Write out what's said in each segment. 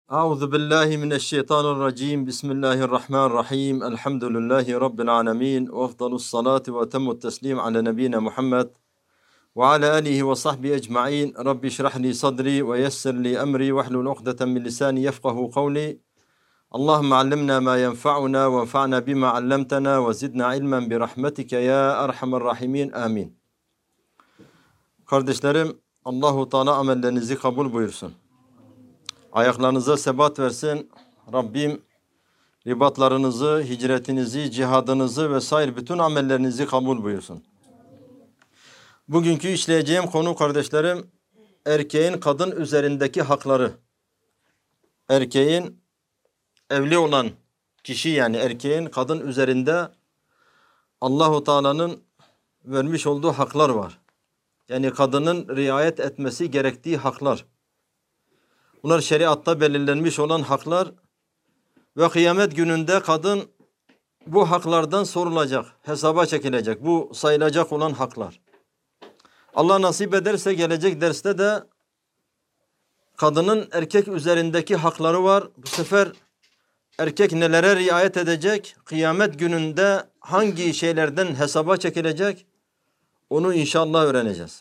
Euzu billahi mineşşeytanirracim. Bismillahirrahmanirrahim. Elhamdülillahi rabbil alamin. Ve efdalus salatu ve etemmut teslim ala nebiyina Muhammed ve ala alihi ve sahbihi ecmaîn. Rabbi şrah li sadri ve yessir li emri ve hlul ukdeten min lisani yefkahu kavli. Allahumme allimna ma yenfa'una ve enfa'na bima allamtana ve zidna ilmen bi rahmetike ya erhamer rahimin. Amin. Kardeşlerim, Allahu Teala amellerinizi kabul buyursun. Ayaklarınıza sebat versin. Rabbim ribatlarınızı, hicretinizi, cihadınızı vesaire bütün amellerinizi kabul buyursun. Bugünkü işleyeceğim konu kardeşlerim, erkeğin kadın üzerindeki hakları. Erkeğin evli olan kişi, yani erkeğin kadın üzerinde Allahu Teala'nın vermiş olduğu haklar var. Yani kadının riayet etmesi gerektiği haklar. Bunlar şeriatta belirlenmiş olan haklar ve kıyamet gününde kadın bu haklardan sorulacak, hesaba çekilecek. Bu sayılacak olan haklar. Allah nasip ederse gelecek derste de kadının erkek üzerindeki hakları var. Bu sefer erkek nelere riayet edecek? Kıyamet gününde hangi şeylerden hesaba çekilecek? Onu inşallah öğreneceğiz.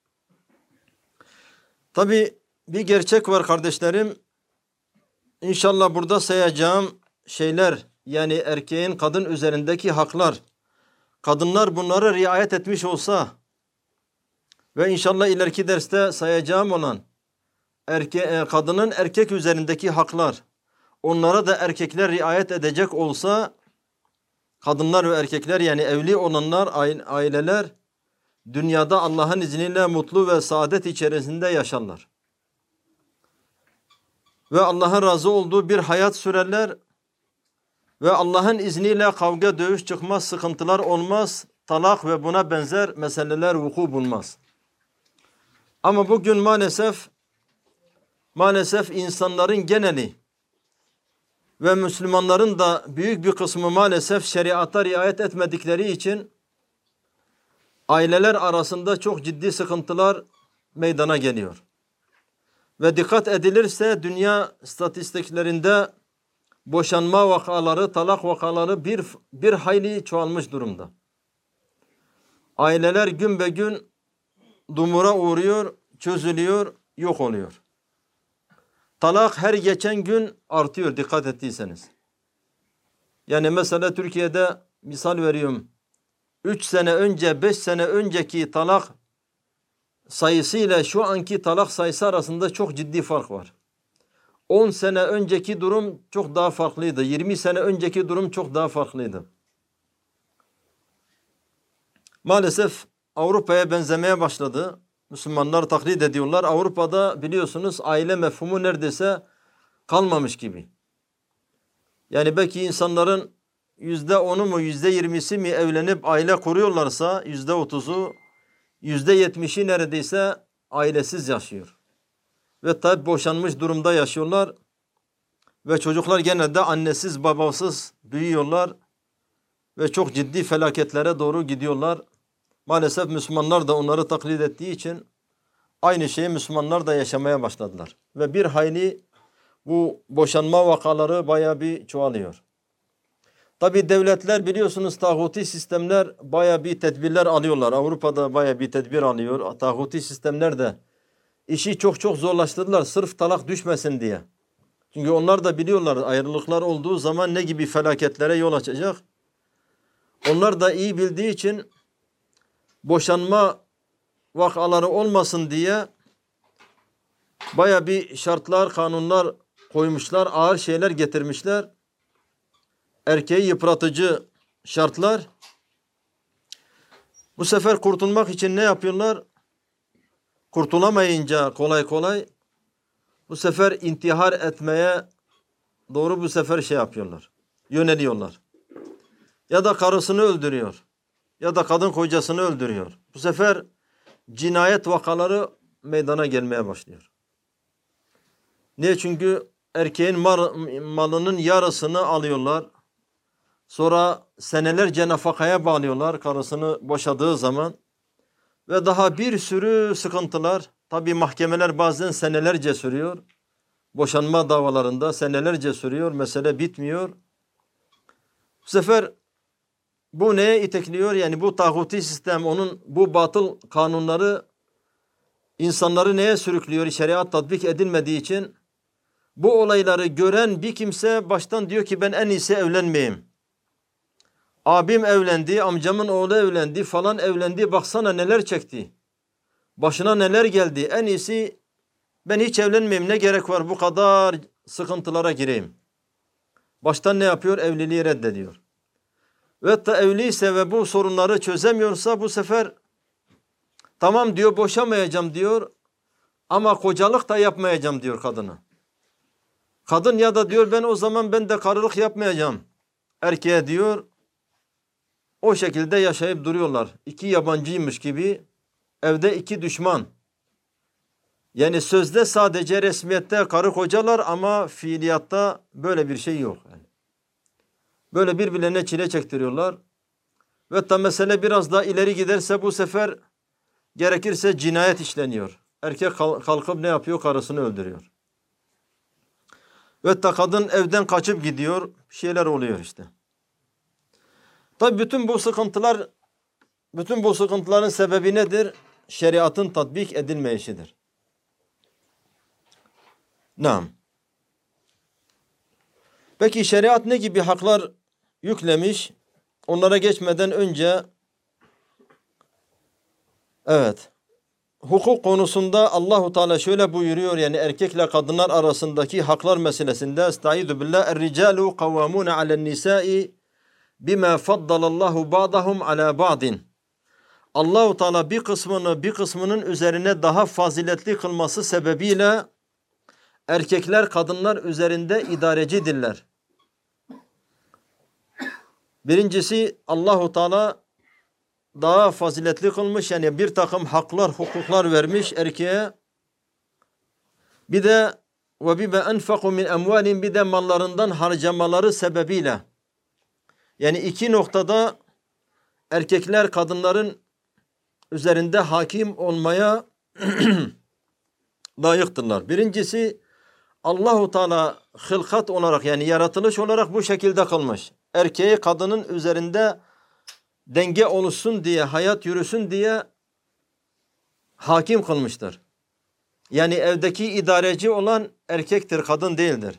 Tabii bir gerçek var kardeşlerim. İnşallah burada sayacağım şeyler, yani erkeğin kadın üzerindeki haklar. Kadınlar bunlara riayet etmiş olsa ve inşallah ileriki derste sayacağım olan kadının erkek üzerindeki haklar, onlara da erkekler riayet edecek olsa, kadınlar ve erkekler, yani evli olanlar, aileler dünyada Allah'ın izniyle mutlu ve saadet içerisinde yaşarlar. Ve Allah'ın razı olduğu bir hayat sürerler ve Allah'ın izniyle kavga, dövüş çıkmaz, sıkıntılar olmaz, talak ve buna benzer meseleler vuku bulmaz. Ama bugün maalesef insanların geneli ve Müslümanların da büyük bir kısmı maalesef şeriata riayet etmedikleri için aileler arasında çok ciddi sıkıntılar meydana geliyor. Ve dikkat edilirse dünya istatistiklerinde boşanma vakaları, talak vakaları bir hayli çoğalmış durumda. Aileler gün be gün dumura uğruyor, çözülüyor, yok oluyor. Talak her geçen gün artıyor, dikkat ettiyseniz. Yani mesela Türkiye'de misal veriyorum, 3 sene önce, 5 sene önceki talak sayısıyla şu anki talak sayısı arasında çok ciddi fark var. 10 sene önceki durum çok daha farklıydı. 20 sene önceki durum çok daha farklıydı. Maalesef Avrupa'ya benzemeye başladı. Müslümanlar taklit ediyorlar. Avrupa'da biliyorsunuz aile mefhumu neredeyse kalmamış gibi. Yani belki insanların %10'u mu %20'si mi evlenip aile kuruyorlarsa %30'u, %70'i neredeyse ailesiz yaşıyor. Ve tabi boşanmış durumda yaşıyorlar. Ve çocuklar genelde annesiz babasız büyüyorlar. Ve çok ciddi felaketlere doğru gidiyorlar. Maalesef Müslümanlar da onları taklit ettiği için aynı şeyi Müslümanlar da yaşamaya başladılar. Ve bir hayli bu boşanma vakaları bayağı bir çoğalıyor. Tabi devletler biliyorsunuz tağuti sistemler bayağı bir tedbirler alıyorlar. Avrupa'da bayağı bir tedbir alıyor. Tağuti sistemler de işi çok zorlaştırdılar sırf talak düşmesin diye. Çünkü onlar da biliyorlar ayrılıklar olduğu zaman ne gibi felaketlere yol açacak. Onlar da iyi bildiği için boşanma vakaları olmasın diye bayağı bir şartlar, kanunlar koymuşlar, ağır şeyler getirmişler. Erkeği yıpratıcı şartlar. Bu sefer kurtulmak için ne yapıyorlar? Kurtulamayınca kolay bu sefer intihar etmeye doğru bu sefer şey yapıyorlar. Yöneliyorlar. Ya da karısını öldürüyor. Ya da kadın kocasını öldürüyor. Bu sefer cinayet vakaları meydana gelmeye başlıyor. Niye? Çünkü erkeğin malının yarısını alıyorlar. Sonra senelerce nafakaya bağlıyorlar karısını boşadığı zaman. Ve daha bir sürü sıkıntılar. Tabi mahkemeler bazen senelerce sürüyor. boşanma davalarında senelerce sürüyor. Mesele bitmiyor. Bu sefer bu neye itekliyor? Yani bu tağuti sistem, onun bu batıl kanunları insanları neye sürüklüyor? Şeriat tatbik edilmediği için bu olayları gören bir kimse baştan diyor ki ben en iyisi evlenmeyeyim. Abim evlendi, amcamın oğlu evlendi, falan evlendi. Baksana neler çekti. Başına neler geldi. En iyisi ben hiç evlenmeyeyim. Ne gerek var bu kadar sıkıntılara gireyim. Baştan ne yapıyor? Evliliği reddediyor. Ve hatta evliyse ve bu sorunları çözemiyorsa bu sefer tamam diyor, boşamayacağım diyor. Ama kocalık da yapmayacağım diyor kadına. Kadın ya da diyor ben o zaman ben de karılık yapmayacağım. Erkeğe diyor. O şekilde yaşayıp duruyorlar. İki yabancıymış gibi, evde iki düşman. Yani sözde sadece resmiyette karı kocalar ama fiiliyatta böyle bir şey yok. Yani. Böyle birbirlerine çile çektiriyorlar. Ve hatta mesele biraz daha ileri giderse bu sefer gerekirse cinayet işleniyor. Erkek kalkıp ne yapıyor? Karısını öldürüyor. Ve hatta kadın evden kaçıp gidiyor. Bir şeyler oluyor işte. Tabii bütün bu sıkıntıların sebebi nedir? Şeriatın tatbik edilmeyişidir. Naam. Peki şeriat ne gibi haklar yüklemiş? Onlara geçmeden önce evet. Hukuk konusunda Allahu Teala şöyle buyuruyor, yani erkekle kadınlar arasındaki haklar meselesinde Estaizu billah er-ricalu kavvamun ale'n-nisai bima faddalallahu ba'dahum ala ba'din. Allahu Teala bir kısmının üzerine daha faziletli kılması sebebiyle erkekler kadınlar üzerinde idarecidirler. Birincisi Allahu Teala daha faziletli kılmış, yani bir takım haklar, hukuklar vermiş erkeğe. Bir de ve bima enfaku min emvalin, bir de mallarından harcamaları sebebiyle. Yani iki noktada erkekler kadınların üzerinde hakim olmaya layıktırlar. Birincisi Allahu Teala hılkat olarak, yani yaratılış olarak bu şekilde kılmış. Erkeği kadının üzerinde denge oluşsun diye, hayat yürüsün diye hakim kılmıştır. Yani evdeki idareci olan erkektir, kadın değildir.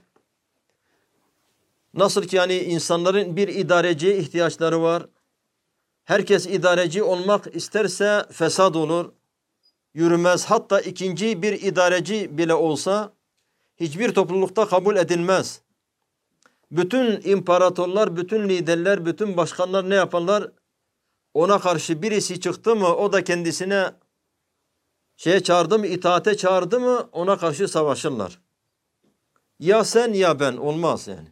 Nasıl ki yani insanların bir idareciye ihtiyaçları var. Herkes idareci olmak isterse fesad olur, yürümez. Hatta ikinci bir idareci bile olsa hiçbir toplulukta kabul edilmez. Bütün imparatorlar, bütün liderler, bütün başkanlar ne yaparlar? Ona karşı birisi çıktı mı, o da kendisine çağırdı mı, itaate çağırdı mı ona karşı savaşırlar. Ya sen ya ben, olmaz yani.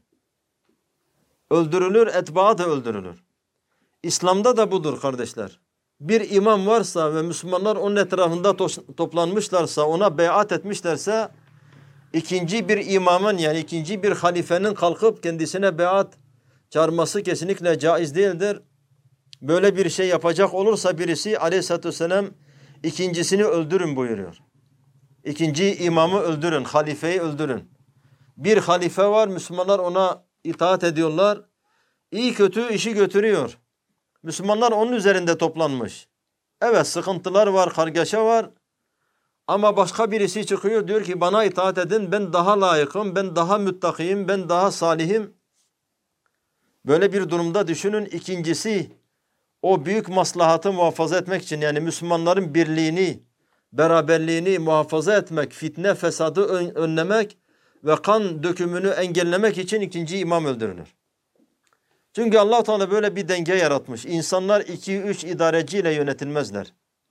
Öldürülür, etbaa da öldürülür. İslam'da da budur kardeşler. Bir imam varsa ve Müslümanlar onun etrafında toplanmışlarsa, ona beyat etmişlerse, ikinci bir imamın, yani ikinci bir halifenin kalkıp kendisine beyat çağırması kesinlikle caiz değildir. Böyle bir şey yapacak olursa birisi aleyhissalatü vesselam ikincisini öldürün buyuruyor. İkinci imamı öldürün, halifeyi öldürün. Bir halife var, Müslümanlar ona itaat ediyorlar. İyi kötü işi götürüyor. Müslümanlar onun üzerinde toplanmış. Evet, sıkıntılar var, kargaşa var. Ama başka birisi çıkıyor, diyor ki bana itaat edin, ben daha layıkım, ben daha müttakiyim, ben daha salihim. Böyle bir durumda düşünün, ikincisi o büyük maslahatı muhafaza etmek için, yani Müslümanların birliğini, beraberliğini muhafaza etmek, fitne, fesadı önlemek ve kan dökümünü engellemek için ikinci imam öldürülür. Çünkü Allah Teala böyle bir denge yaratmış. İnsanlar 2-3 idareciyle yönetilmezler.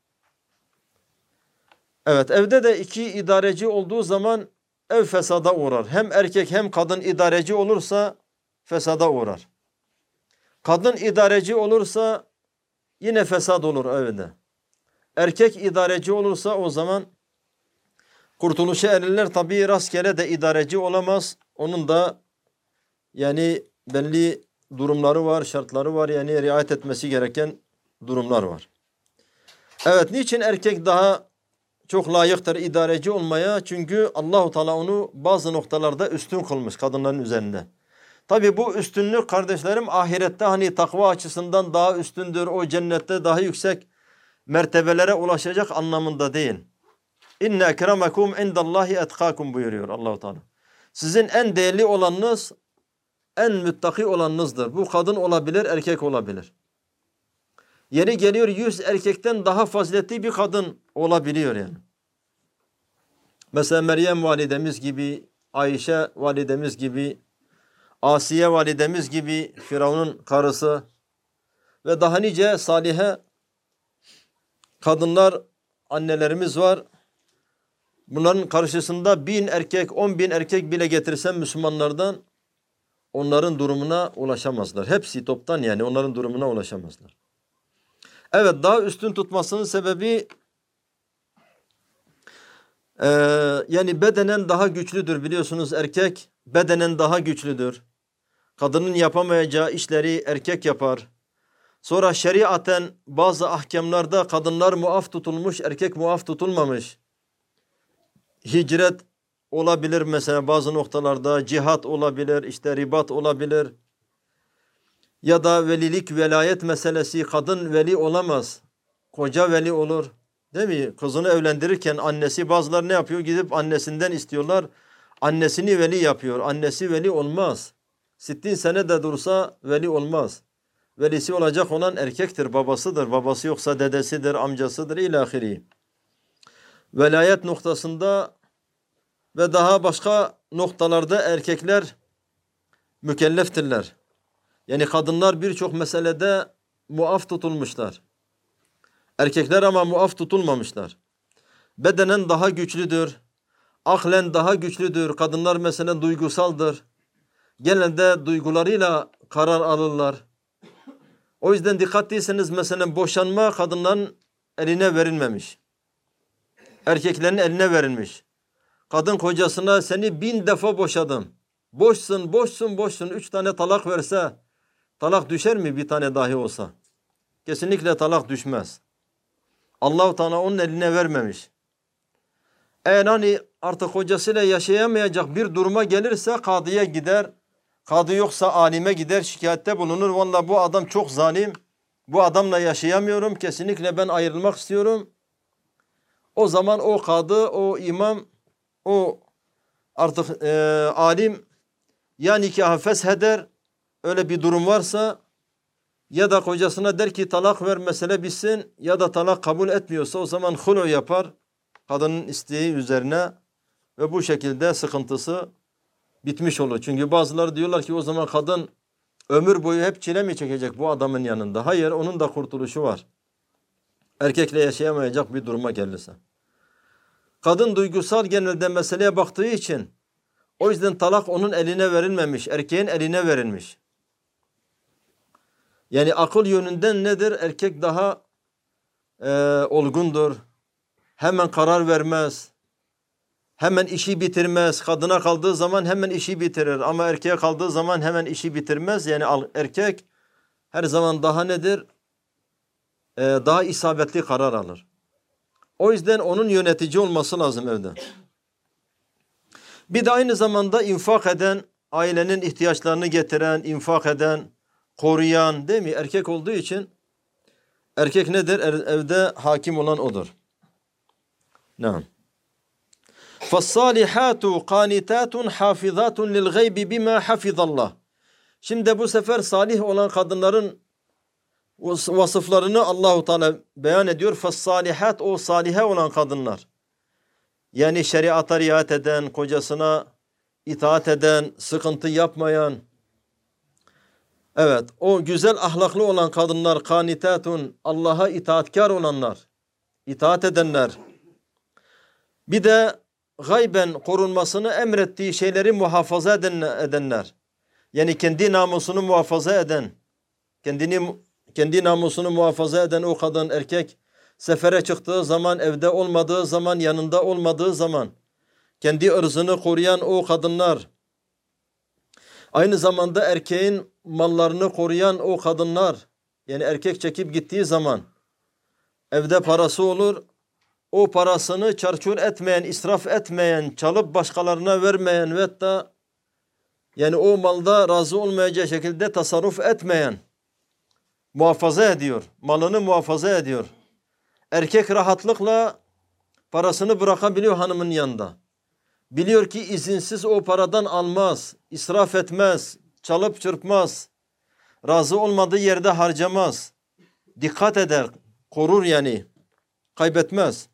Evet, evde de iki idareci olduğu zaman ev fesada uğrar. Hem erkek hem kadın idareci olursa fesada uğrar. Kadın idareci olursa yine fesad olur evde. Erkek idareci olursa o zaman kurtuluşa erirler. Tabii rastgele de idareci olamaz. Onun da yani belli durumları var, şartları var. Yani riayet etmesi gereken durumlar var. Evet, niçin erkek daha çok layıktır idareci olmaya. Çünkü Allahu Teala onu bazı noktalarda üstün kılmış kadınların üzerinde. Tabi bu üstünlük kardeşlerim ahirette hani takva açısından daha üstündür. O cennette daha yüksek mertebelere ulaşacak anlamında değil. İnne ekremekum indallahi etkakum buyuruyor Allahu Teala. Sizin en değerli olanınız, en müttaki olanınızdır. Bu kadın olabilir, erkek olabilir. Yeri geliyor 100 erkekten daha faziletli bir kadın olabiliyor yani. Mesela Meryem validemiz gibi, Ayşe validemiz gibi, Asiye validemiz gibi, Firavun'un karısı ve daha nice salihe kadınlar, annelerimiz var. Bunların karşısında 1000 erkek, 10.000 erkek bile getirsen Müslümanlardan onların durumuna ulaşamazlar. Hepsi toptan yani onların durumuna ulaşamazlar. Evet, daha üstün tutmasının sebebi yani bedenen daha güçlüdür biliyorsunuz, erkek bedenen daha güçlüdür. Kadının yapamayacağı işleri erkek yapar. Sonra şeriaten bazı ahkamlarda kadınlar muaf tutulmuş, erkek muaf tutulmamış. Hicret olabilir mesela bazı noktalarda, cihat olabilir, işte ribat olabilir. Ya da velilik, velayet meselesi, kadın veli olamaz. Koca veli olur. Değil mi? Kızını evlendirirken annesi, bazıları ne yapıyor? Gidip annesinden istiyorlar. Annesini veli yapıyor. Annesi veli olmaz. 60 sene de dursa veli olmaz. Velisi olacak olan erkektir, babasıdır. Babası yoksa dedesidir, amcasıdır ilahiri. Velayet noktasında ve daha başka noktalarda erkekler mükelleftirler. Yani kadınlar birçok meselede muaf tutulmuşlar. Erkekler ama muaf tutulmamışlar. Bedenen daha güçlüdür. Aklen daha güçlüdür. Kadınlar mesela duygusaldır. Genelde duygularıyla karar alırlar. O yüzden dikkatliyseniz mesela boşanma kadınların eline verilmemiş. Erkeklerin eline verilmiş. Kadın kocasına seni 1000 defa boşadım. Boşsun, boşsun, boşsun. 3 tane talak verse talak düşer mi bir tane dahi olsa? Kesinlikle talak düşmez. Allah-u Teala onun eline vermemiş. Eğer hani artık kocasıyla yaşayamayacak bir duruma gelirse kadıya gider. Kadı yoksa alime gider, şikayette bulunur. Vallahi bu adam çok zalim. Bu adamla yaşayamıyorum. Kesinlikle ben ayrılmak istiyorum. O zaman o kadı, o imam, o artık alim ya nikahı fesheder, öyle bir durum varsa, ya da kocasına der ki talak ver mesele bitsin, ya da talak kabul etmiyorsa o zaman hulu yapar kadının isteği üzerine ve bu şekilde sıkıntısı bitmiş olur. Çünkü bazıları diyorlar ki o zaman kadın ömür boyu hep çile mi çekecek bu adamın yanında? Hayır, onun da kurtuluşu var. Erkekle yaşayamayacak bir duruma gelirse. Kadın duygusal genelde meseleye baktığı için o yüzden talak onun eline verilmemiş, erkeğin eline verilmiş. Yani akıl yönünden nedir? Erkek daha olgundur. Hemen karar vermez. Hemen işi bitirmez. Kadına kaldığı zaman hemen işi bitirir. Ama erkeğe kaldığı zaman hemen işi bitirmez. Yani erkek her zaman daha nedir? Daha isabetli karar alır. O yüzden onun yönetici olması lazım evde. Bir de aynı zamanda infak eden, ailenin ihtiyaçlarını getiren, infak eden, koruyan, değil mi? Erkek olduğu için erkek nedir? Evde hakim olan odur. Naam. فَالصَّالِحَاتُ قَانِتَاتٌ حَافِظَاتٌ لِلْغَيْبِ بِمَا حَفِظَ اللّٰهِ. Şimdi bu sefer salih olan kadınların vasıflarını Allahu Teala beyan ediyor. فَالصَّالِحَاتُ o salihe olan kadınlar. Yani şeriata riayet eden, kocasına itaat eden, sıkıntı yapmayan, evet, o güzel ahlaklı olan kadınlar, kanitatun, Allah'a itaatkar olanlar, itaat edenler. Bir de gayben korunmasını emrettiği şeyleri muhafaza edenler. Yani kendi namusunu muhafaza eden, kendi namusunu muhafaza eden o kadın, erkek, sefere çıktığı zaman, evde olmadığı zaman, yanında olmadığı zaman, kendi ırzını koruyan o kadınlar. Aynı zamanda erkeğin mallarını koruyan o kadınlar. Yani erkek çekip gittiği zaman evde parası olur. o parasını çarçur etmeyen, israf etmeyen, çalıp başkalarına vermeyen ve hatta yani o malda razı olmayacağı şekilde tasarruf etmeyen, muhafaza ediyor. Malını muhafaza ediyor. Erkek rahatlıkla parasını bırakabiliyor hanımın yanında. Biliyor ki izinsiz o paradan almaz, israf etmez, çalıp çırpmaz, razı olmadığı yerde harcamaz. Dikkat eder, korur yani, kaybetmez.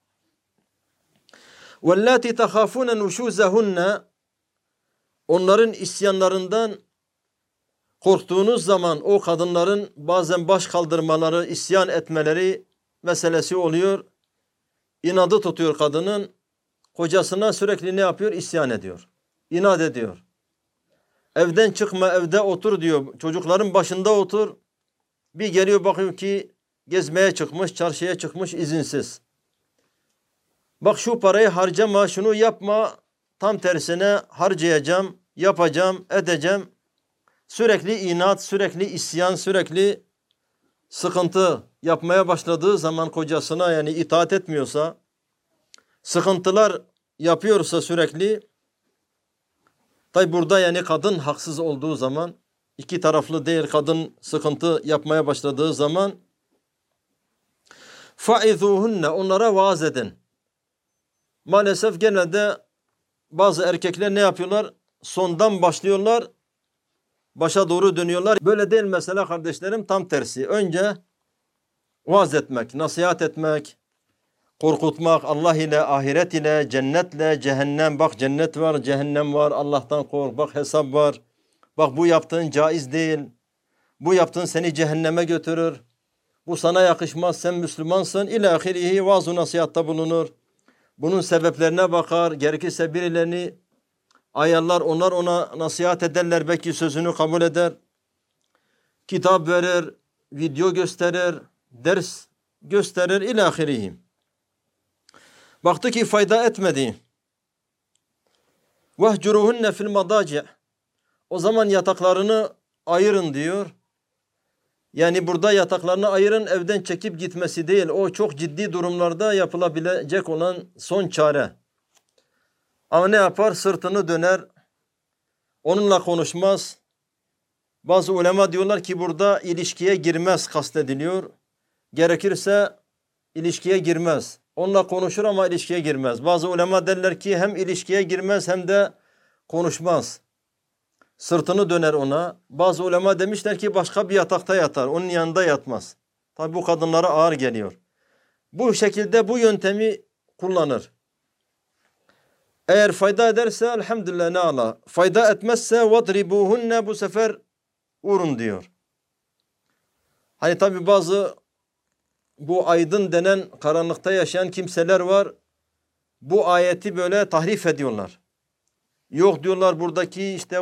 وَاللَّاتِ تَخَافُونَ نُشُوزَهُنَّ Onların isyanlarından korktuğunuz zaman o kadınların bazen baş kaldırmaları, isyan etmeleri meselesi oluyor. İnadı tutuyor kadının. Kocasına sürekli ne yapıyor? İsyan ediyor. İnat ediyor. Evden çıkma, evde otur diyor. Çocukların başında otur. Bir geliyor bakıyor ki gezmeye çıkmış, çarşıya çıkmış izinsiz. Bak şu parayı harcama, şunu yapma. Tam tersine harcayacağım, yapacağım, edeceğim. Sürekli inat, sürekli isyan, sürekli sıkıntı yapmaya başladığı zaman kocasına yani itaat etmiyorsa, sıkıntılar yapıyorsa sürekli, tabi burada yani kadın haksız olduğu zaman, iki taraflı değil kadın sıkıntı yapmaya başladığı zaman, فَاِذُوهُنَّ Onlara vaaz edin. Maalesef genelde bazı erkekler ne yapıyorlar? Sondan başlıyorlar, başa doğru dönüyorlar. Böyle değil mesela kardeşlerim, tam tersi. Önce vaaz etmek, nasihat etmek, korkutmak, Allah ile, ahiret ile, cennetle, cehennem. Bak cennet var, cehennem var, Allah'tan kork. Bak hesap var. Bak bu yaptığın caiz değil. Bu yaptığın seni cehenneme götürür. Bu sana yakışmaz, sen Müslümansın. İlâ ahirihi vaaz-ı nasihatta bulunur. Bunun sebeplerine bakar. Gerekirse birilerini ayarlar, onlar ona nasihat ederler. Belki sözünü kabul eder. Kitap verir, video gösterir, ders gösterir. İlâ ahirihi. Baktı ki fayda etmedi. وَهْجُرُهُنَّ fil الْمَضَاجِعِ O zaman yataklarını ayırın diyor. Yani burada yataklarını ayırın, evden çekip gitmesi değil. O çok ciddi durumlarda yapılabilecek olan son çare. Ama ne yapar? Sırtını döner. Onunla konuşmaz. Bazı ulema diyorlar ki burada ilişkiye girmez kastediliyor. Gerekirse ilişkiye girmez. Onunla konuşur ama ilişkiye girmez. Bazı ulema derler ki hem ilişkiye girmez hem de konuşmaz. Sırtını döner ona. Bazı ulema demişler ki başka bir yatakta yatar. Onun yanında yatmaz. Tabi bu kadınlara ağır geliyor. Bu şekilde bu yöntemi kullanır. Eğer fayda ederse elhamdülillah ne ala. Fayda etmezse vadribuhunne bu sefer vurun diyor. Hani tabi bazı bu aydın denen karanlıkta yaşayan kimseler var. Bu ayeti böyle tahrif ediyorlar. Yok diyorlar buradaki işte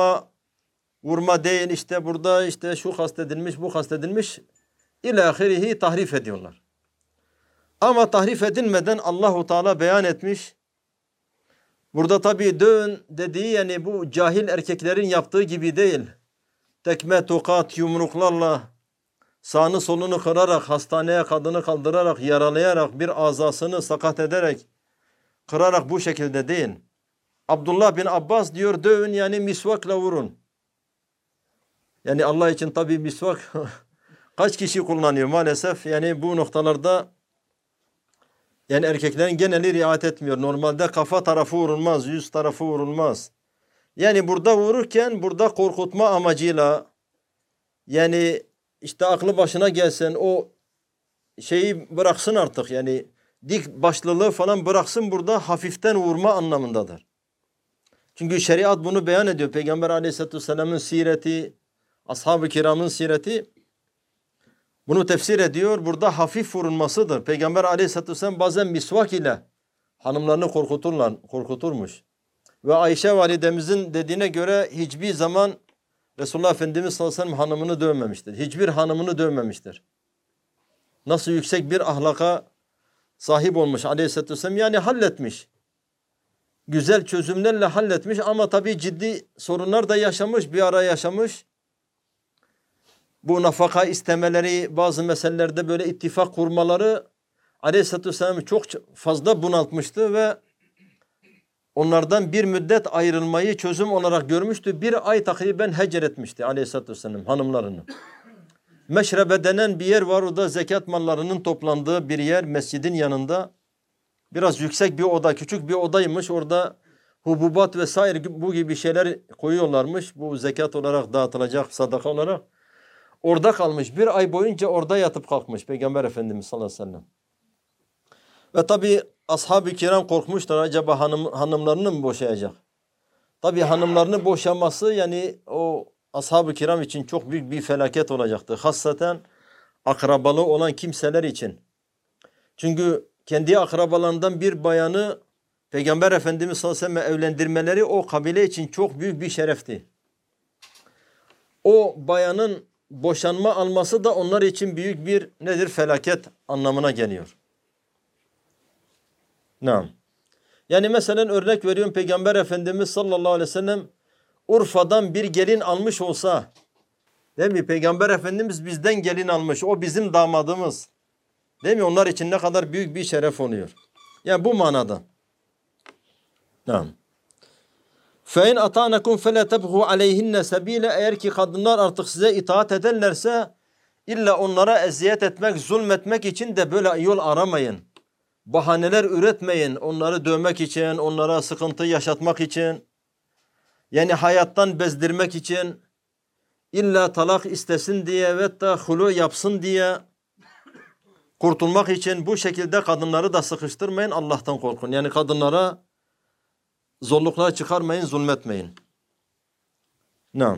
vurma değil, işte burada işte şu kastedilmiş, bu kastedilmiş. İlâhirihi tahrif ediyorlar. Ama tahrif edilmeden Allahu Teala beyan etmiş. Burada tabii dövün dediği yani bu cahil erkeklerin yaptığı gibi değil. Tekme, tokat, yumruklarla sağını solunu kırarak, hastaneye kadını kaldırarak, yaralayarak, bir azasını sakat ederek, kırarak bu şekilde değil. Abdullah bin Abbas diyor dövün yani misvakla vurun. Yani Allah için tabii misvak kaç kişi kullanıyor maalesef. Yani bu noktalarda yani erkeklerin geneli riayet etmiyor. Normalde kafa tarafı vurulmaz, yüz tarafı vurulmaz. Yani burada vururken burada korkutma amacıyla yani işte aklı başına gelsin o şeyi bıraksın artık yani dik başlılığı falan bıraksın burada hafiften vurma anlamındadır. Çünkü şeriat bunu beyan ediyor. Peygamber Aleyhisselatü Vesselam'ın sireti, ashab-ı kiramın sireti bunu tefsir ediyor. Burada hafif vurulmasıdır. Peygamber Aleyhisselatü Vesselam bazen misvak ile hanımlarını korkuturmuş. Ve Ayşe validemizin dediğine göre hiçbir zaman Resulullah Efendimiz sallallahu aleyhi ve sellem hanımını dövmemiştir. Hiçbir hanımını dövmemiştir. Nasıl yüksek bir ahlaka sahip olmuş Aleyhisselatü Vesselam yani halletmiş. Güzel çözümlerle halletmiş ama tabii ciddi sorunlar da yaşamış, bir ara yaşamış. Bu nafaka istemeleri, bazı meselelerde böyle ittifak kurmaları Aleyhisselatü Vesselam'ı çok fazla bunaltmıştı ve onlardan bir müddet ayrılmayı çözüm olarak görmüştü. Bir ay takriben hecr etmişti Aleyhisselatü Vesselam hanımlarını. Meşrebe denen bir yer var. O da zekat mallarının toplandığı bir yer, mescidin yanında. Biraz yüksek bir oda, küçük bir odaymış. Orada hububat vesaire bu gibi şeyler koyuyorlarmış. Bu zekat olarak dağıtılacak, sadaka olarak. Orada kalmış. Bir ay boyunca orada yatıp kalkmış Peygamber Efendimiz sallallahu aleyhi ve sellem. Ve tabi ashab-ı kiram korkmuşlar. Acaba hanımlarını mı boşayacak? Tabi hanımlarını boşaması yani o ashab-ı kiram için çok büyük bir felaket olacaktı. Hassaten akrabalı olan kimseler için. Çünkü kendi akrabalarından bir bayanı Peygamber Efendimiz sallallahu aleyhi ve sellem evlendirmeleri o kabile için çok büyük bir şerefti. O bayanın boşanma alması da onlar için büyük bir felaket anlamına geliyor. Naam. Yani mesela örnek veriyorum Peygamber Efendimiz sallallahu aleyhi ve sellem Urfa'dan bir gelin almış olsa, değil mi? Peygamber Efendimiz bizden gelin almış. O bizim damadımız. Değil mi? Onlar için ne kadar büyük bir şeref oluyor. Yani bu manada. Tamam. فَاِنْ اَطَانَكُمْ فَلَا تَبْغُوا عَلَيْهِنَّ سَب۪يلًا Eğer ki kadınlar artık size itaat ederlerse illa onlara eziyet etmek, zulmetmek için de böyle yol aramayın. Bahaneler üretmeyin. Onları dövmek için, onlara sıkıntı yaşatmak için. Yani hayattan bezdirmek için. İlla talak istesin diye ve da hulu yapsın diye kurtulmak için bu şekilde kadınları da sıkıştırmayın. Allah'tan korkun. Yani kadınlara zorluklar çıkarmayın, zulmetmeyin. Naam.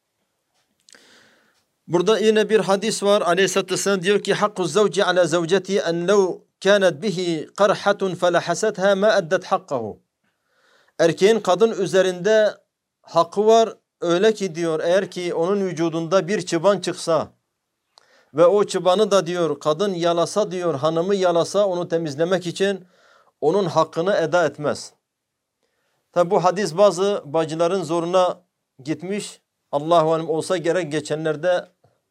Burada yine bir hadis var. Aleyhisselatü Vesselam diyor ki hakku zavci ala zavceti en lev kânet bihi qarhatun felahasetha ma eddet hakkahu. Erkeğin kadın üzerinde hakkı var. Öyle ki diyor eğer ki onun vücudunda bir çıban çıksa ve o çıbanı da diyor kadın yalasa diyor hanımı yalasa onu temizlemek için onun hakkını eda etmez. Tabi bu hadis bazı bacıların zoruna gitmiş. Allahu alem olsa gerek geçenlerde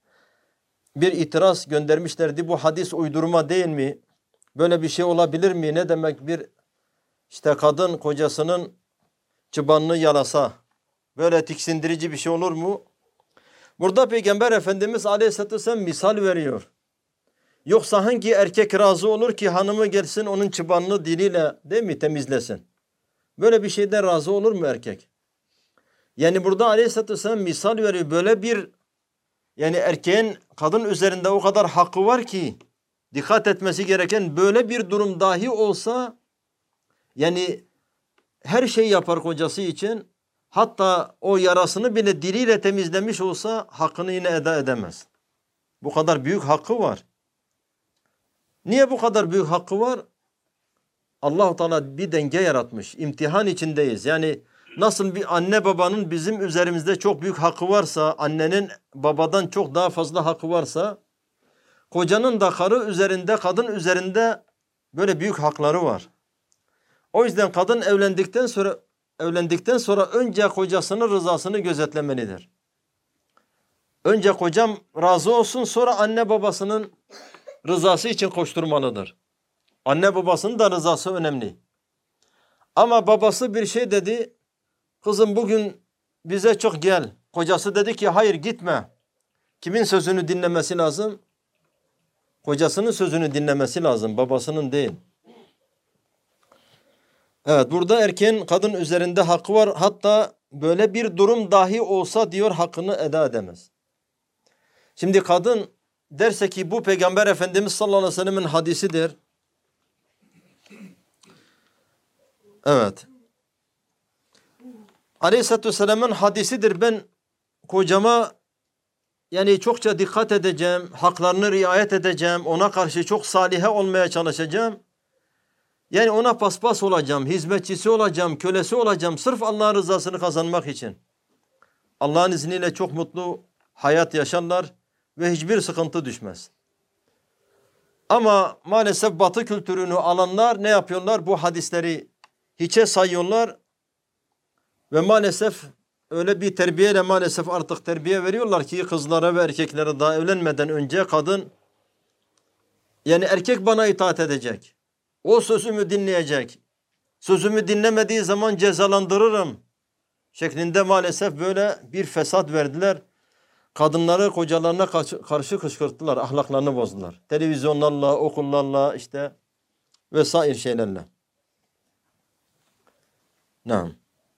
bir itiraz göndermişlerdi. Bu hadis uydurma değil mi? Böyle bir şey olabilir mi? Ne demek bir kadın kocasının çıbanını yalasa? Böyle tiksindirici bir şey olur mu? Burada Peygamber Efendimiz Aleyhisselatü Vesselam misal veriyor. Yoksa hangi erkek razı olur ki hanımı gelsin onun çıbanını diliyle değil mi temizlesin? Böyle bir şeyden razı olur mu erkek? Yani burada Aleyhisselatü Vesselam misal veriyor. Böyle bir yani erkeğin kadın üzerinde o kadar hakkı var ki dikkat etmesi gereken böyle bir durum dahi olsa yani her şey yapar kocası için. Hatta o yarasını bile diliyle temizlemiş olsa hakkını yine eda edemez. Bu kadar büyük hakkı var. Niye bu kadar büyük hakkı var? Allah-u Teala bir denge yaratmış. İmtihan içindeyiz. Yani nasıl bir anne babanın bizim üzerimizde çok büyük hakkı varsa, annenin babadan çok daha fazla hakkı varsa, kocanın da karı üzerinde, kadın üzerinde böyle büyük hakları var. O yüzden kadın evlendikten sonra önce kocasının rızasını gözetlemelidir. Önce kocam razı olsun, sonra anne babasının rızası için koşturmalıdır. Anne babasının da rızası önemli. Ama babası bir şey dedi, kızım bugün bize çok gel. Kocası dedi ki hayır gitme. Kimin sözünü dinlemesi lazım? Kocasının sözünü dinlemesi lazım, babasının değil. Evet, burada erkeğin kadın üzerinde hakkı var. Hatta böyle bir durum dahi olsa diyor hakkını eda edemez. Şimdi kadın derse ki bu Peygamber Efendimiz sallallahu aleyhi ve sellem'in hadisidir. Evet. Aleyhisselatü Vesselam'ın hadisidir. Ben kocama yani çokça dikkat edeceğim, haklarını riayet edeceğim, ona karşı çok salihe olmaya çalışacağım. Yani ona paspas olacağım, hizmetçisi olacağım, kölesi olacağım sırf Allah'ın rızasını kazanmak için. Allah'ın izniyle çok mutlu hayat yaşarlar ve hiçbir sıkıntı düşmez. Ama maalesef Batı kültürünü alanlar ne yapıyorlar? Bu hadisleri hiçe sayıyorlar ve maalesef öyle bir terbiyeyle maalesef artık terbiye veriyorlar ki kızlara ve erkeklere daha evlenmeden önce kadın Yani erkek bana itaat edecek. O sözümü dinleyecek. Sözümü dinlemediği zaman cezalandırırım şeklinde maalesef böyle bir fesat verdiler. Kadınları kocalarına karşı kışkırttılar, ahlaklarını bozdular. Televizyonlarla, okullarla işte vesaire şeylerle. Naam.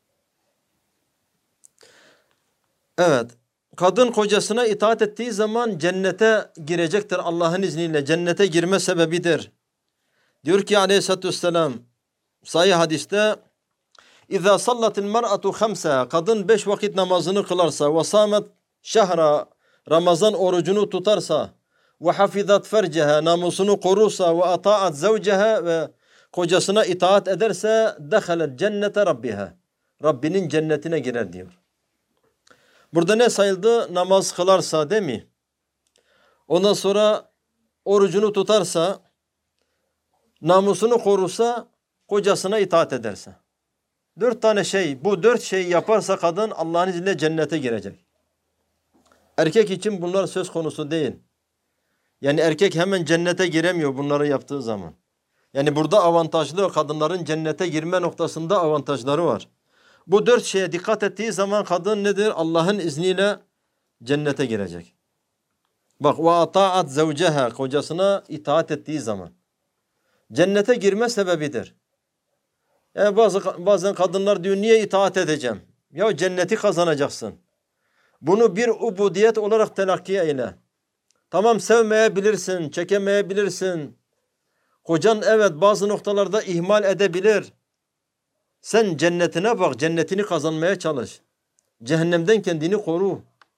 Evet. Kadın kocasına itaat ettiği zaman cennete girecektir Allah'ın izniyle. Cennete girme sebebidir. Diyor ki aleyhissalatü vesselam sahih hadiste İzâ sallatil mer'atu khamsa kadın 5 vakit namazını kılarsa ve sâmet şehra Ramazan orucunu tutarsa ve hafizat ferceha namusunu korursa ve ata'at zavceha ve kocasına itaat ederse dehalet cennete rabbiha Rabbinin cennetine girer diyor. Burada ne sayıldı? Namaz kılarsa değil mi? Ondan sonra orucunu tutarsa, namusunu korursa, kocasına itaat ederse. 4 tane şey, bu 4 şeyi yaparsa kadın Allah'ın izniyle cennete girecek. Erkek için bunlar söz konusu değil. Yani erkek hemen cennete giremiyor bunları yaptığı zaman. Yani burada avantajlı kadınların cennete girme noktasında avantajları var. Bu 4 şeye dikkat ettiği zaman kadın nedir? Allah'ın izniyle cennete girecek. Bak ve ata'at zavceha kocasına itaat ettiği zaman. Cennete girme sebebidir. Yani bazen kadınlar diyor niye itaat edeceğim? Ya cenneti kazanacaksın. Bunu bir ubudiyet olarak telakki eyle. Tamam sevmeyebilirsin, çekemeyebilirsin. Kocan evet bazı noktalarda ihmal edebilir. Sen cennetine bak, cennetini kazanmaya çalış. Cehennemden kendini koru.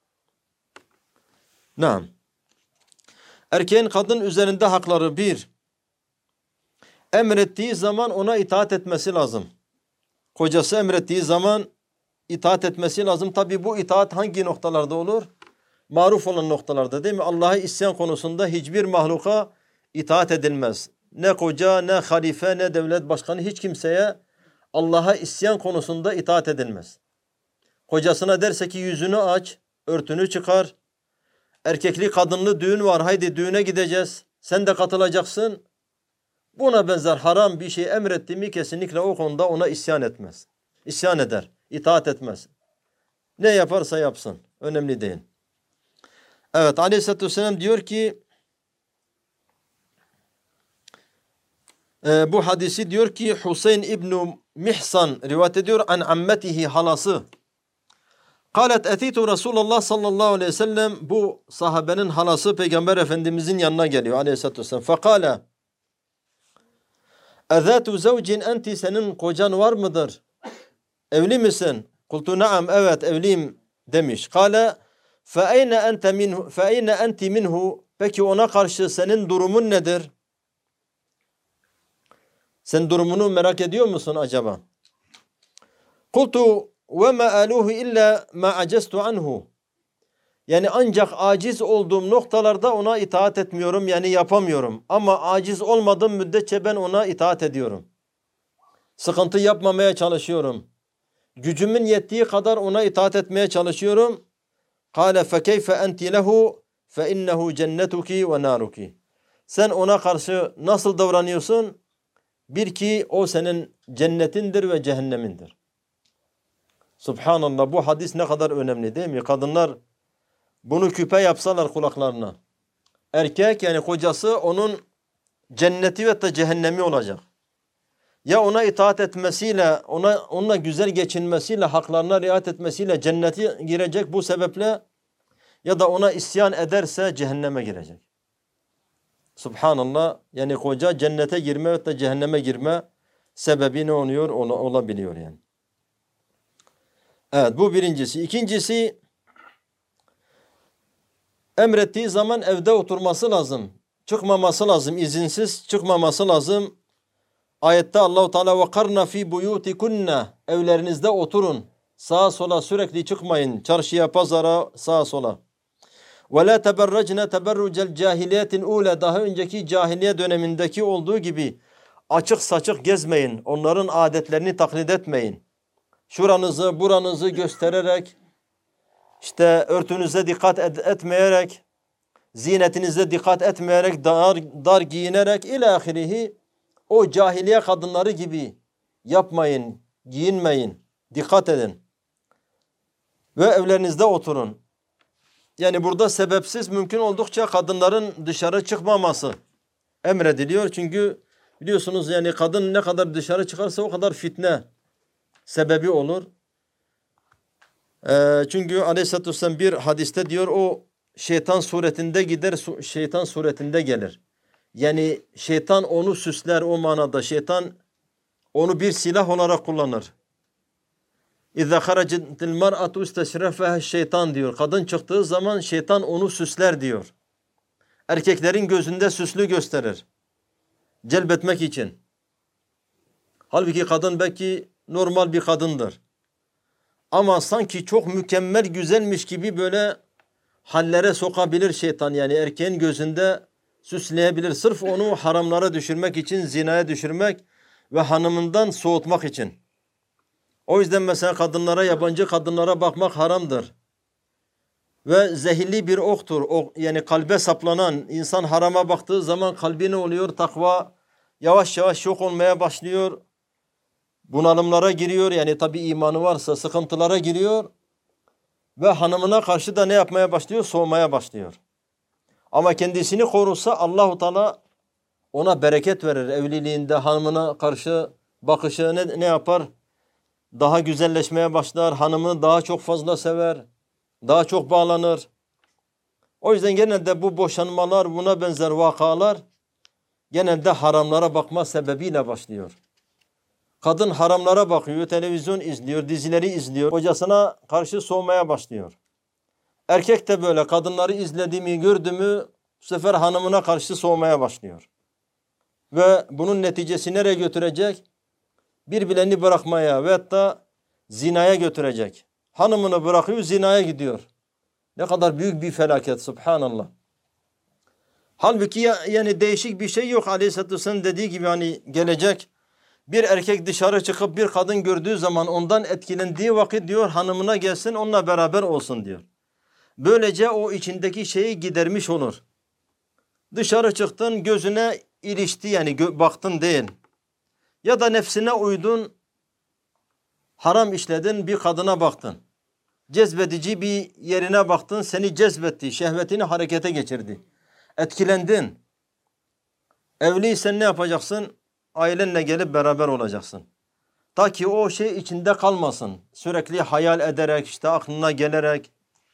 Naam. Erkeğin kadın üzerinde hakları bir. Emrettiği zaman ona itaat etmesi lazım. Kocası emrettiği zaman itaat etmesi lazım. Tabi bu itaat hangi noktalarda olur? Maruf olan noktalarda değil mi? Allah'a isyan konusunda hiçbir mahluka itaat edilmez. Ne koca, ne halife, ne devlet başkanı hiç kimseye Allah'a isyan konusunda itaat edilmez. Kocasına derse ki yüzünü aç, örtünü çıkar. Erkekli kadınlı düğün var, haydi düğüne gideceğiz. Sen de katılacaksın. Buna benzer haram bir şey emretti mi kesinlikle o konuda ona isyan etmez. İsyan eder, itaat etmez. Ne yaparsa yapsın, önemli değil. Evet, Aleyhisselatü Vesselam diyor ki, bu hadisi diyor ki Hüseyin İbn Mihsan rivayet ediyor an ammetihi halası. Kalet etitu Resulullah sallallahu aleyhi ve sellem bu sahabenin halası Peygamber Efendimizin yanına geliyor aleyhissalatü vesselam. Fekale ezatu zavcin enti senin kocan var mıdır? Evli misin? Kultu naam evet evliyim demiş. Kale fe eyne enti minhu peki ona karşı senin durumun nedir? Sen durumunu merak ediyor musun acaba? Kultu ve ma aluhu illa ma acestu anhu. Yani ancak aciz olduğum noktalarda ona itaat etmiyorum yani yapamıyorum. Ama aciz olmadığım müddetçe ben ona itaat ediyorum. Sıkıntı yapmamaya çalışıyorum. Gücümün yettiği kadar ona itaat etmeye çalışıyorum. Kâle fekeyfe enti lehu fe innehu cennetuki ve naruki. Sen ona karşı nasıl davranıyorsun? Bir ki o senin cennetindir ve cehennemindir. Subhanallah bu hadis ne kadar önemli değil mi? Kadınlar bunu küpe yapsalar kulaklarına. Erkek yani kocası onun cenneti ve de cehennemi olacak. Ya ona itaat etmesiyle, onunla güzel geçinmesiyle, haklarına riayet etmesiyle cennete girecek bu sebeple ya da ona isyan ederse cehenneme girecek. Subhanallah yani koca cennete girme ve de cehenneme girme sebebi ne oluyor? Olabiliyor yani. Evet bu birincisi. İkincisi emrettiği zaman evde oturması lazım. Çıkmaması lazım. İzinsiz çıkmaması lazım. Ayette Allahu Teala ve karna fi buyutikunna evlerinizde oturun. Sağa sola sürekli çıkmayın. Çarşıya, pazara, sağa sola. Ve la teberrecne teberrucel cahiliyetin ule daha önceki cahiliye dönemindeki olduğu gibi açık saçık gezmeyin. Onların adetlerini taklit etmeyin. Şuranızı, buranızı göstererek işte örtünüze dikkat etmeyerek zinetinize dikkat etmeyerek, dar giyinerek ilahirihi, o cahiliye kadınları gibi yapmayın, giyinmeyin, dikkat edin. Ve evlerinizde oturun. Yani burada sebepsiz mümkün oldukça kadınların dışarı çıkmaması emrediliyor. Çünkü biliyorsunuz yani kadın ne kadar dışarı çıkarsa o kadar fitne sebebi olur. Çünkü Aleyhisselatü Vesselam bir hadiste diyor, o şeytan suretinde gider, şeytan suretinde gelir. Yani şeytan onu süsler, o manada şeytan onu bir silah olarak kullanır. İzâ haracetil mer'atu isteşrefeha şeytan diyor. Kadın çıktığı zaman şeytan onu süsler diyor. Erkeklerin gözünde süslü gösterir. Celbetmek için. Halbuki kadın belki normal bir kadındır. Ama sanki çok mükemmel, güzelmiş gibi böyle hallere sokabilir şeytan. Yani erkeğin gözünde süsleyebilir. Sırf onu haramlara düşürmek için, zinaya düşürmek ve hanımından soğutmak için. O yüzden mesela kadınlara, yabancı kadınlara bakmak haramdır. Ve zehirli bir oktur. Yani kalbe saplanan, insan harama baktığı zaman kalbi ne oluyor? Takva yavaş yavaş yok olmaya başlıyor. Bunalımlara giriyor. Yani tabi imanı varsa sıkıntılara giriyor. Ve hanımına karşı da ne yapmaya başlıyor? Soğumaya başlıyor. Ama kendisini korursa Allahu Teala ona bereket verir. Evliliğinde hanımına karşı bakışı ne yapar? Daha güzelleşmeye başlar. Hanımı daha çok fazla sever. Daha çok bağlanır. O yüzden genelde bu boşanmalar, buna benzer vakalar genelde haramlara bakma sebebiyle başlıyor. Kadın haramlara bakıyor, televizyon izliyor, dizileri izliyor. Kocasına karşı soğumaya başlıyor. Erkek de böyle kadınları izledi mi, gördü mü bu sefer hanımına karşı soğumaya başlıyor. Ve bunun neticesi nereye götürecek? Birbirlerini bırakmaya ve hatta zinaya götürecek. Hanımını bırakıyor, zinaya gidiyor. Ne kadar büyük bir felaket, subhanallah. Halbuki yani değişik bir şey yok. Aleyhisselatü Vesselam dediği gibi hani gelecek bir erkek dışarı çıkıp bir kadın gördüğü zaman ondan etkilendiği vakit diyor hanımına gelsin, onunla beraber olsun diyor. Böylece o içindeki şeyi gidermiş olur. Dışarı çıktın, gözüne ilişti, yani baktın değil. Ya da nefsine uydun, haram işledin, bir kadına baktın. Cezbedici bir yerine baktın, seni cezbetti, şehvetini harekete geçirdi. Etkilendin. Evliysen ne yapacaksın? Ailenle gelip beraber olacaksın. Ta ki o şey içinde kalmasın. Sürekli hayal ederek, işte aklına gelerek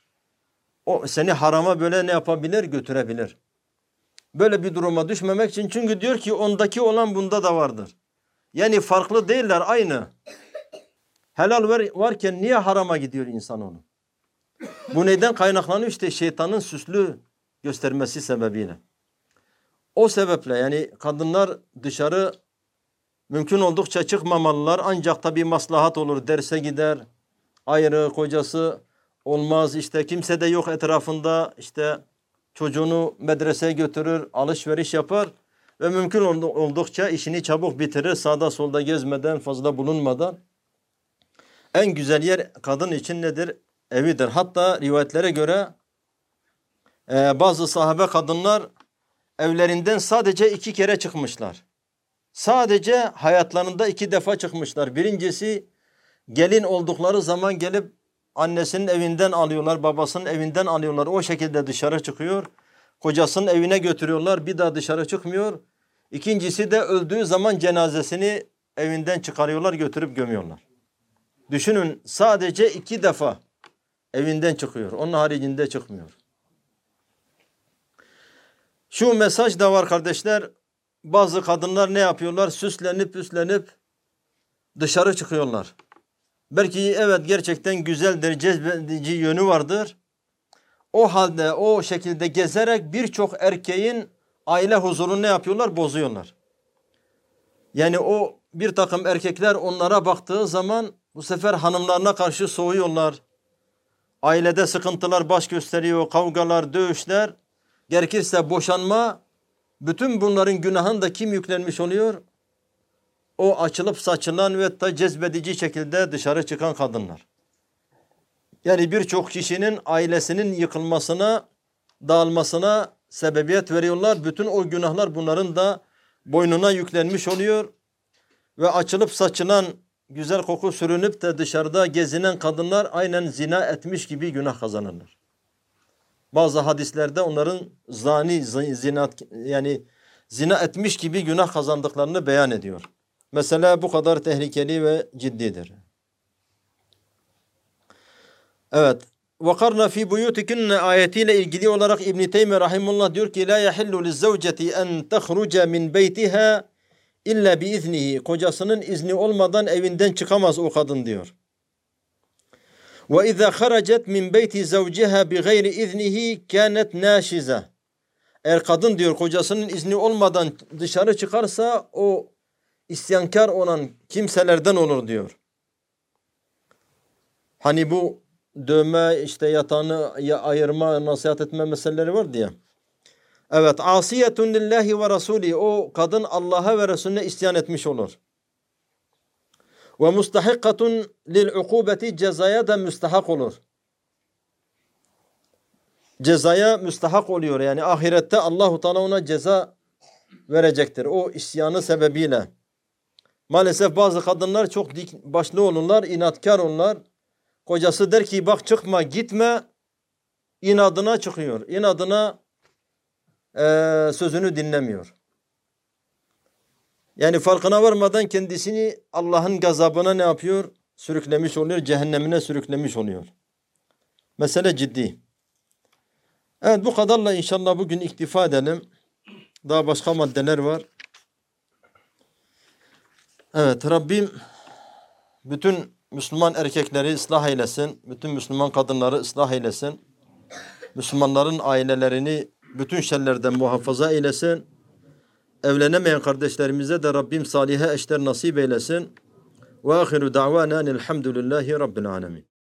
o seni harama böyle ne yapabilir? Götürebilir. Böyle bir duruma düşmemek için, çünkü diyor ki ondaki olan bunda da vardır. Yani farklı değiller, aynı. Helal varken niye harama gidiyor insan onu? Bu neden kaynaklanıyor? İşte şeytanın süslü göstermesi sebebiyle. O sebeple yani kadınlar dışarı mümkün oldukça çıkmamalılar. Ancak tabii maslahat olur. Derse gider, ayrı, kocası olmaz. İşte kimse de yok etrafında. İşte çocuğunu medreseye götürür, alışveriş yapar. Ve mümkün oldukça işini çabuk bitirir. Sağda solda gezmeden, fazla bulunmadan. En güzel yer kadın için nedir? Evidir. Hatta rivayetlere göre bazı sahabe kadınlar evlerinden sadece 2 kere çıkmışlar. Sadece hayatlarında 2 defa çıkmışlar. Birincisi gelin oldukları zaman gelip annesinin evinden alıyorlar, babasının evinden alıyorlar. O şekilde dışarı çıkıyor. Kocasının evine götürüyorlar, bir daha dışarı çıkmıyor. İkincisi de öldüğü zaman cenazesini evinden çıkarıyorlar, götürüp gömüyorlar. Düşünün, sadece 2 defa evinden çıkıyor. Onun haricinde çıkmıyor. Şu mesaj da var kardeşler. Bazı kadınlar ne yapıyorlar? Süslenip püslenip dışarı çıkıyorlar. Belki evet gerçekten güzeldir, cezbedici yönü vardır. O halde o şekilde gezerek birçok erkeğin aile huzurunu ne yapıyorlar? Bozuyorlar. Yani o bir takım erkekler onlara baktığı zaman bu sefer hanımlarına karşı soğuyorlar. Ailede sıkıntılar baş gösteriyor, kavgalar, dövüşler. Gerekirse boşanma, bütün bunların günahını da kim yüklenmiş oluyor? O açılıp saçılan ve da cezbedici şekilde dışarı çıkan kadınlar. Yani birçok kişinin ailesinin yıkılmasına dağılmasına sebebiyet veriyorlar. Bütün o günahlar bunların da boynuna yüklenmiş oluyor. Ve açılıp saçılan, güzel koku sürünüp de dışarıda gezinen kadınlar aynen zina etmiş gibi günah kazanırlar. Bazı hadislerde onların zina etmiş gibi günah kazandıklarını beyan ediyor. Mesela bu kadar tehlikeli ve ciddidir. Evet. وَقَرْنَ ف۪ي بُيُوتِكِنَّ ayetiyle ilgili olarak İbn-i Teymiye Rahimullah diyor ki لَا يَحِلُّ لِلزَّوْجَةِ اَنْ تَخْرُجَ مِنْ بَيْتِهَا اِلَّا بِاِذْنِهِ. Kocasının izni olmadan evinden çıkamaz o kadın diyor. وَاِذَا خَرَجَتْ مِنْ بَيْتِ زَوْجِهَا بِغَيْرِ اِذْنِهِ كَانَتْ نَاشِزَةً. Eğer kadın diyor kocasının izni olmadan dışarı çıkarsa o isyankar olan kimselerden olur diyor. Hani bu dövme, işte yatağını ayırma, nasihat etme meseleleri var diye. Evet, asiyetun lillahi ve rasuli. O kadın Allah'a ve Resulüne isyan etmiş olur. Ve mustahikkatun lil ukubeti. Cezaya da müstahak olur. Cezaya müstahak oluyor. Yani ahirette Allahu Teala ona ceza verecektir. O isyanı sebebiyle. Maalesef bazı kadınlar çok dik başlı olurlar, inatkar olurlar. Kocası der ki bak çıkma, gitme. İnadına çıkıyor. İnadına sözünü dinlemiyor. Yani farkına varmadan kendisini Allah'ın gazabına ne yapıyor? Sürüklemiş oluyor, cehennemine sürüklemiş oluyor. Mesele ciddi. Evet, bu kadarla inşallah bugün iktifa edelim. Daha başka maddeler var. Evet, Rabbim bütün Müslüman erkekleri ıslah eylesin. Bütün Müslüman kadınları ıslah eylesin. Müslümanların ailelerini bütün şerlerden muhafaza eylesin. Evlenemeyen kardeşlerimize de Rabbim salihe eşler nasip eylesin. Ve ahiru da'vanen elhamdülillahi rabbil alemin.